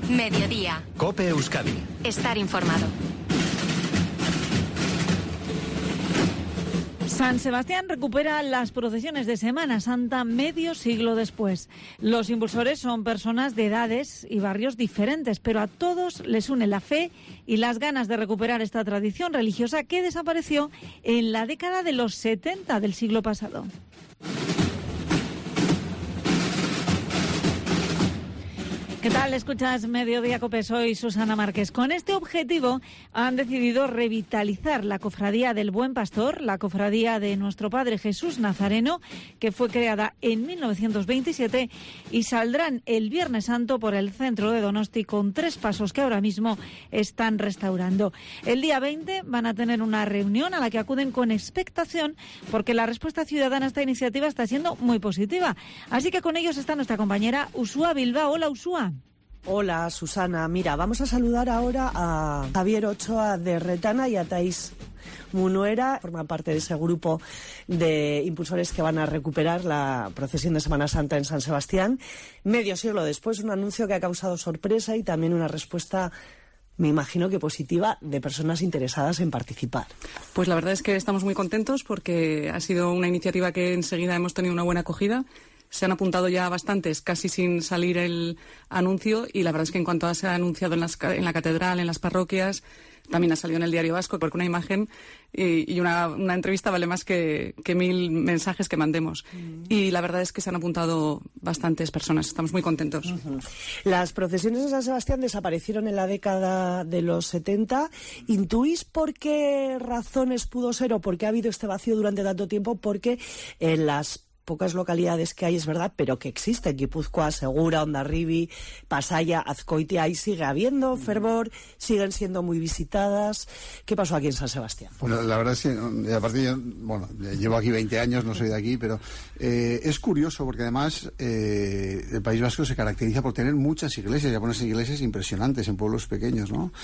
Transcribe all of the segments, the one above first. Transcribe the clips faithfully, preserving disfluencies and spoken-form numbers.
Mediodía. COPE Euskadi. Estar informado. San Sebastián recupera las procesiones de Semana Santa medio siglo después. Los impulsores son personas de edades y barrios diferentes, pero a todos les une la fe y las ganas de recuperar esta tradición religiosa que desapareció en la década de los setenta del siglo pasado. ¿Qué tal? Escuchas Mediodía COPE, soy Susana Márquez. Con este objetivo han decidido revitalizar la Cofradía del Buen Pastor, la cofradía de nuestro Padre Jesús Nazareno, que fue creada en mil novecientos veintisiete, y saldrán el Viernes Santo por el centro de Donosti con tres pasos que ahora mismo están restaurando. El día veinte van a tener una reunión a la que acuden con expectación porque la respuesta ciudadana a esta iniciativa está siendo muy positiva. Así que con ellos está nuestra compañera Usúa Bilbao. Hola, Usúa. Hola, Susana. Mira, vamos a saludar ahora a Javier Ochoa de Retana y a Thais Munuera. Forma parte de ese grupo de impulsores que van a recuperar la procesión de Semana Santa en San Sebastián. Medio siglo después, un anuncio que ha causado sorpresa y también una respuesta, me imagino que positiva, de personas interesadas en participar. Pues la verdad es que estamos muy contentos porque ha sido una iniciativa que enseguida hemos tenido una buena acogida. Se han apuntado ya bastantes, casi sin salir el anuncio, y la verdad es que en cuanto se ha anunciado en, las, en la catedral, en las parroquias, también ha salido en el Diario Vasco, porque una imagen y, y una, una entrevista vale más que, que mil mensajes que mandemos. Uh-huh. Y la verdad es que se han apuntado bastantes personas, estamos muy contentos. Uh-huh. Las procesiones de San Sebastián desaparecieron en la década de los setenta. ¿Intuís por qué razones pudo ser o por qué ha habido este vacío durante tanto tiempo? Porque en las pocas localidades que hay, es verdad, pero que existen: Guipúzcoa, Segura, Hondarribi, Pasaya, Azcoitia, ahí sigue habiendo fervor, siguen siendo muy visitadas. ¿Qué pasó aquí en San Sebastián? Bueno, la verdad es que, aparte yo, bueno, llevo aquí veinte años, no soy de aquí, pero eh, es curioso porque además eh, el País Vasco se caracteriza por tener muchas iglesias, ya pones iglesias impresionantes en pueblos pequeños, ¿no?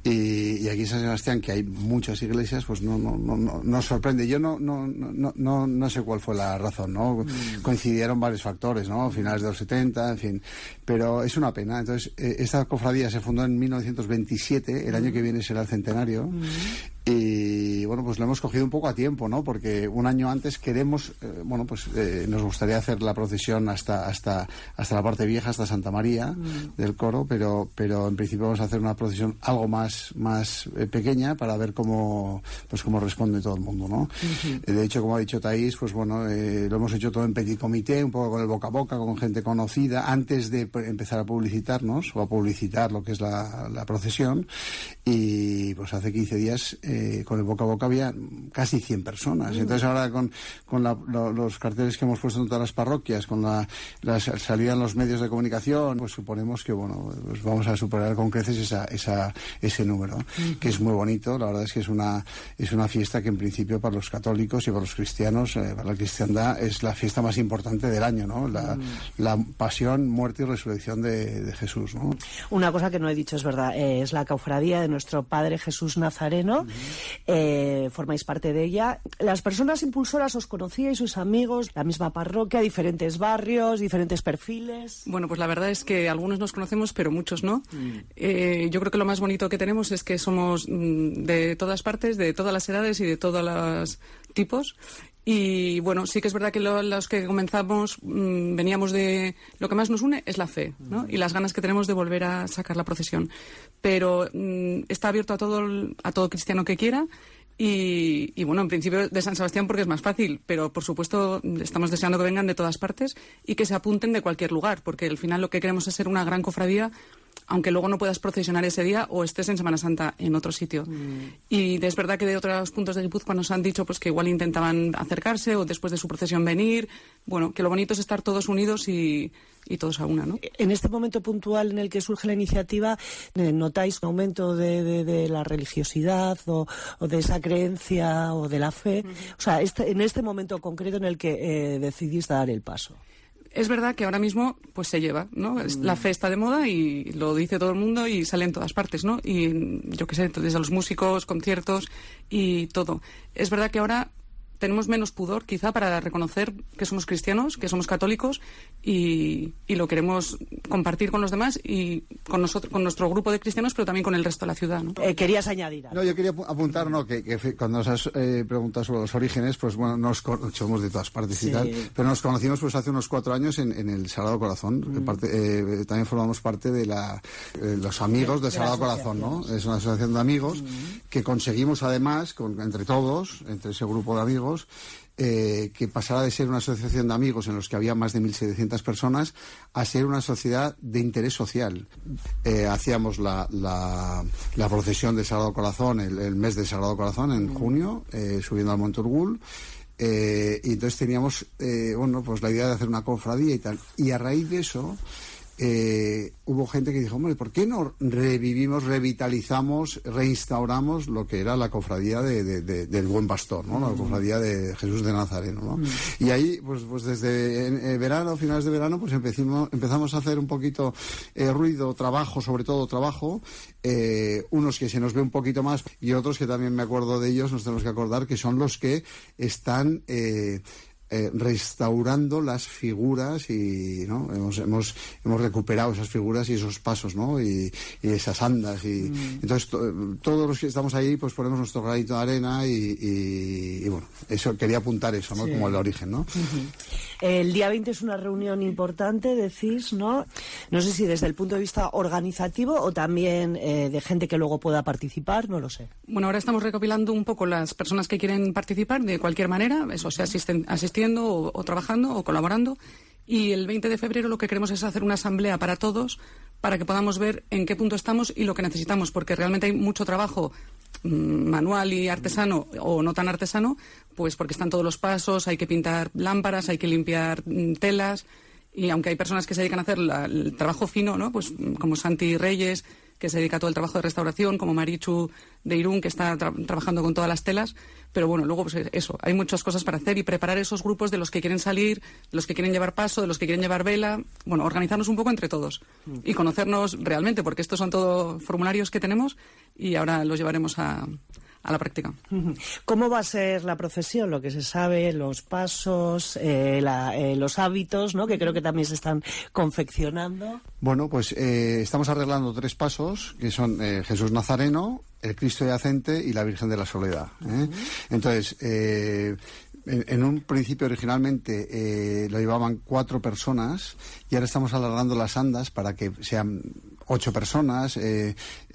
Y, y aquí en San Sebastián, que hay muchas iglesias, pues no, no, no, no nos sorprende. Yo no, no, no, no, no sé cuál fue la razón, ¿no? Coincidieron varios factores, ¿no? Finales de los setenta, en fin. Pero es una pena. Entonces, eh, esta cofradía se fundó en mil novecientos veintisiete, el año que viene será el centenario. Mm. Y bueno, pues lo hemos cogido un poco a tiempo, ¿no? Porque un año antes queremos, eh, bueno, pues eh, nos gustaría hacer la procesión hasta hasta hasta la parte vieja, hasta Santa María mm. del coro, pero pero en principio vamos a hacer una procesión algo más más eh, pequeña para ver cómo pues cómo responde todo el mundo, ¿no? Uh-huh. De hecho, como ha dicho Thais, pues bueno, eh, lo hemos hecho todo en petit comité, un poco con el boca a boca, con gente conocida, antes de empezar a publicitarnos o a publicitar lo que es la, la procesión. Y pues hace quince días eh, con el boca a boca había casi cien personas. Entonces ahora con, con la, lo, los carteles que hemos puesto en todas las parroquias, con la, la salida en los medios de comunicación, pues suponemos que bueno, pues vamos a superar con creces esa, esa, ese número, uh-huh. que es muy bonito. La verdad es que es una, es una fiesta que en principio para los católicos y para los cristianos, eh, para la cristiandad, es la fiesta más importante del año, ¿no? La, uh-huh. la pasión, muerte y resurrección de, de Jesús, ¿no? Una cosa que no he dicho, es verdad, eh, es la cofradía de nuestro Padre Jesús Nazareno. Uh-huh. Eh, formáis parte de ella. Las personas impulsoras os conocíais, sus amigos, la misma parroquia, diferentes barrios, diferentes perfiles. Bueno, pues la verdad es que algunos nos conocemos, pero muchos no. Mm. Eh, yo creo que lo más bonito que tenemos es que somos mm, de todas partes, de todas las edades y de todos los tipos. Y bueno, sí que es verdad que lo, los que comenzamos mmm, veníamos de... Lo que más nos une es la fe, ¿no? Y las ganas que tenemos de volver a sacar la procesión. Pero mmm, está abierto a todo, a todo cristiano que quiera. Y, y bueno, en principio de San Sebastián porque es más fácil, pero por supuesto estamos deseando que vengan de todas partes y que se apunten de cualquier lugar, porque al final lo que queremos es ser una gran cofradía, aunque luego no puedas procesionar ese día o estés en Semana Santa en otro sitio. Mm. Y es verdad que de otros puntos de Guipúzcoa nos han dicho pues que igual intentaban acercarse o después de su procesión venir. Bueno, que lo bonito es estar todos unidos y, y todos a una, ¿no? En este momento puntual en el que surge la iniciativa, ¿notáis un aumento de, de, de la religiosidad o, o de esa creencia o de la fe? Uh-huh. O sea, este, en este momento concreto en el que eh, decidís dar el paso. Es verdad que ahora mismo pues se lleva, ¿no? Mm. La fe está de moda y lo dice todo el mundo y sale en todas partes, ¿no? Y yo qué sé, desde los músicos, conciertos y todo. Es verdad que ahora tenemos menos pudor quizá para reconocer que somos cristianos, que somos católicos y, y lo queremos compartir con los demás y con nosotros, con nuestro grupo de cristianos, pero también con el resto de la ciudad, ¿no? Eh, querías añadir algo. No, yo quería apuntar, no, que, que cuando nos has eh, preguntado sobre los orígenes, pues bueno, nos somos de todas partes sí. y tal, pero nos conocimos pues hace unos cuatro años en, en el Sagrado Corazón. Mm. Parte, eh, también formamos parte de la, eh, los amigos del Sagrado Corazón, ¿no? Es una asociación de amigos mm. que conseguimos además, con, entre todos, entre ese grupo de amigos, Eh, que pasara de ser una asociación de amigos en los que había más de mil setecientas personas a ser una sociedad de interés social. Eh, hacíamos la, la, la procesión del Sagrado Corazón, el, el mes del Sagrado Corazón en junio, eh, subiendo al Monte Urgul, eh, y entonces teníamos eh, bueno, pues la idea de hacer una cofradía y tal. Y a raíz de eso Eh, hubo gente que dijo, hombre, ¿por qué no revivimos, revitalizamos, reinstauramos lo que era la cofradía de, de, de, del Buen Pastor, ¿no? La cofradía de Jesús de Nazareno, ¿no? Mm. Y ahí, pues, pues desde en, en verano, finales de verano, pues empezamos, empezamos a hacer un poquito eh, ruido, trabajo, sobre todo trabajo, eh, unos que se nos ve un poquito más y otros que también me acuerdo de ellos, nos tenemos que acordar que son los que están Eh, Eh, restaurando las figuras y no hemos hemos hemos recuperado esas figuras y esos pasos, ¿no? y, y esas andas y mm. entonces to, todos los que estamos ahí pues ponemos nuestro granito de arena y, y, y bueno, eso quería apuntar eso, ¿no? Sí. Como el origen, ¿no? Uh-huh. El día veinte es una reunión importante, decís, ¿no? No sé si desde el punto de vista organizativo o también eh, de gente que luego pueda participar, no lo sé. Bueno, ahora estamos recopilando un poco las personas que quieren participar de cualquier manera, eso sea asisten, asistiendo o, o trabajando o colaborando, y el veinte de febrero lo que queremos es hacer una asamblea para todos, para que podamos ver en qué punto estamos y lo que necesitamos, porque realmente hay mucho trabajo mmm, manual y artesano o no tan artesano, pues porque están todos los pasos, hay que pintar lámparas, hay que limpiar mmm, telas, y aunque hay personas que se dedican a hacer la, el trabajo fino, ¿no? Pues como Santi Reyes, que se dedica a todo el trabajo de restauración, como Marichu de Irún, que está tra- trabajando con todas las telas, pero bueno, luego pues eso, hay muchas cosas para hacer y preparar esos grupos de los que quieren salir, de los que quieren llevar paso, de los que quieren llevar vela, bueno, organizarnos un poco entre todos y conocernos realmente, porque estos son todos formularios que tenemos y ahora los llevaremos a... a la práctica. ¿Cómo va a ser la procesión? Lo que se sabe, los pasos, eh, la, eh, los hábitos, ¿no? Que creo que también se están confeccionando. Bueno, pues eh, estamos arreglando tres pasos, que son eh, Jesús Nazareno, el Cristo Yacente y la Virgen de la Soledad, ¿eh? Uh-huh. Entonces, eh, en, en un principio originalmente eh, lo llevaban cuatro personas y ahora estamos alargando las andas para que sean ocho personas, eh,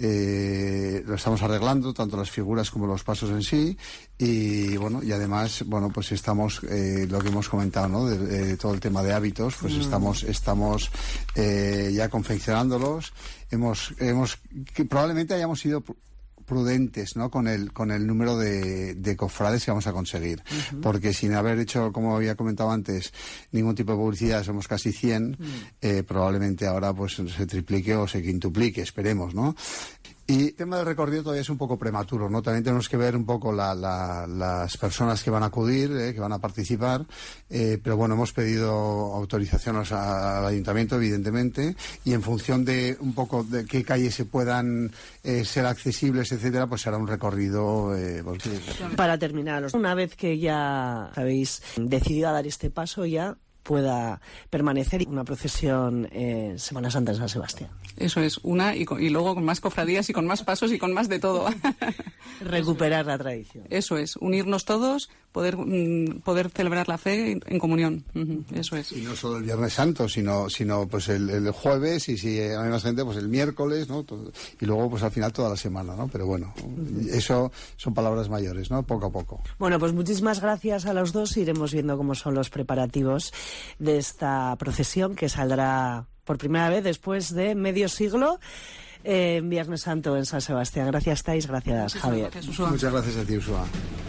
eh, lo estamos arreglando, tanto las figuras como los pasos en sí, y bueno, y además, bueno, pues estamos, eh, lo que hemos comentado, ¿no? De, de todo el tema de hábitos, pues mm. estamos, estamos eh, ya confeccionándolos, hemos, hemos, que probablemente hayamos sido prudentes, ¿no? Con el con el número de, de cofrades que vamos a conseguir, uh-huh. porque sin haber hecho, como había comentado antes, ningún tipo de publicidad, somos casi cien, uh-huh. eh, probablemente ahora pues se triplique o se quintuplique, esperemos, ¿no? Y el tema del recorrido todavía es un poco prematuro, ¿no? También tenemos que ver un poco la, la, las personas que van a acudir, eh, que van a participar, eh, pero bueno, hemos pedido autorización al, al ayuntamiento, evidentemente, y en función de un poco de qué calles se puedan eh, ser accesibles, etcétera, pues será un recorrido. Eh, pues, Para terminar, una vez que ya habéis decidido a dar este paso, ya pueda permanecer una procesión en Semana Santa en San Sebastián. Eso es, una y, con, y luego con más cofradías y con más pasos y con más de todo. Recuperar la tradición. Eso es, unirnos todos, poder mm, poder celebrar la fe en, en comunión. Uh-huh, eso es. Y no solo el Viernes Santo, sino sino pues el, el jueves, y si hay más gente, pues el miércoles, ¿no? Todo, y luego pues al final toda la semana, ¿no? Pero bueno, uh-huh. eso son palabras mayores, ¿no? Poco a poco. Bueno, pues muchísimas gracias a los dos. Iremos viendo cómo son los preparativos de esta procesión que saldrá por primera vez después de medio siglo eh, en Viernes Santo en San Sebastián. Gracias, Thais. Gracias, gracias Javier. Gracias, Muchas gracias a ti, Ursula.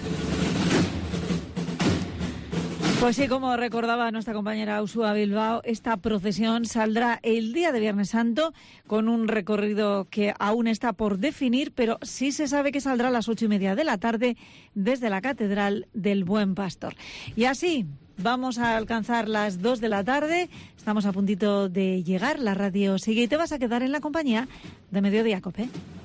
Pues sí, como recordaba nuestra compañera Ursula Bilbao, esta procesión saldrá el día de Viernes Santo con un recorrido que aún está por definir, pero sí se sabe que saldrá a las ocho y media de la tarde desde la Catedral del Buen Pastor. Y así vamos a alcanzar las dos de la tarde, estamos a puntito de llegar, la radio sigue y te vas a quedar en la compañía de Mediodía COPE.